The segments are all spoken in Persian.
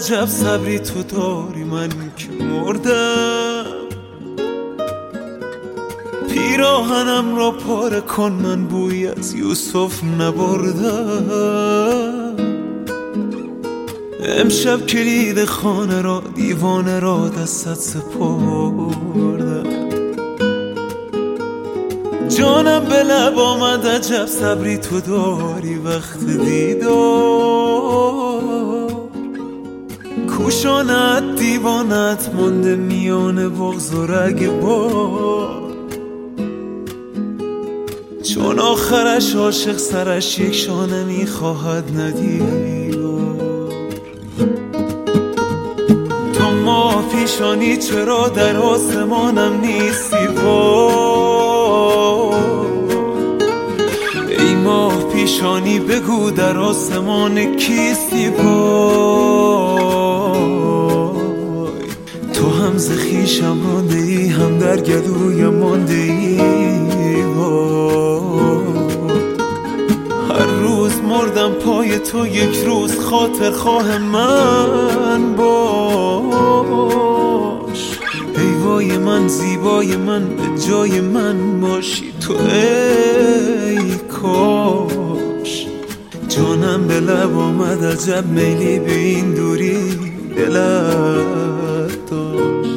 عجب صبری تو داری، من که مردم. پیراهنم را پاره کن، من بوی از یوسف نبردم. امشب کلید خانه را، دیوانه را دستت سپردم. جانم به لب آمد عجب صبری تو داری وقت دیدار. کوشانت دیوانت مانده میان بغض و رگبار. چون آخرش عاشق سرش یک شانه میخواهد ندیدار. تو ماه پیشانی چرا در آسمانم نیستی وای؟ ای ماه پیشانی بگو در آسمان کیستی وای؟ تو هم ز خویشم رانده ای، هم در گلویم مانده ای وای. هر روز مردم پای تو، یک روز خاطر خواه من باش. ای وای من، زیبای من، به جای من باشی تو ای کاش. جانم به لب آمد عجب میلی به این دوری دلت داشت.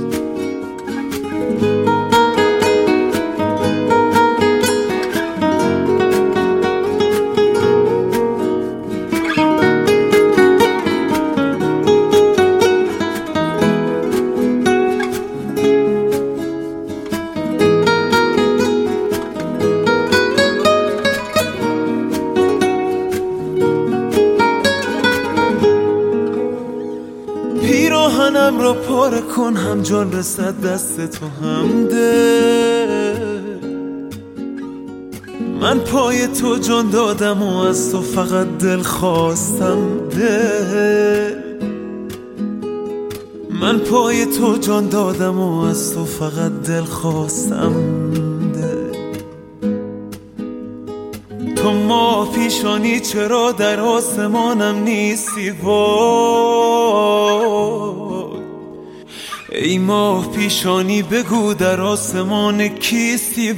پیراهنم را پاره کن، هم جان رسد دست تو هم دل. من پای تو جان دادم و از تو فقط دل خواستم دل. من پای تو جان دادم و از تو فقط دل خواستم دل. تو ماه پیشانی چرا در آسمانم نیستی وای؟ ای ماه پیشانی بگو در آسمان کیستی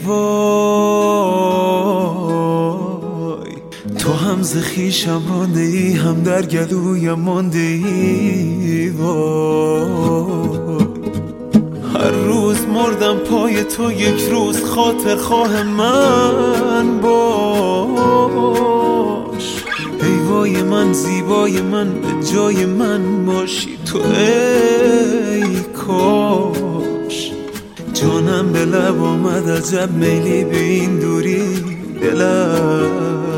وای؟ تو هم ز خویشم رانده ای، هم در گلویم مانده ای وای. هر روز مردم پای تو، یک روز خاطر خواه من باش. ای وای من، زیبای من، به جای من باشی تو ای کاش. جانم به لب آمد عجب میلی به این دوری دلت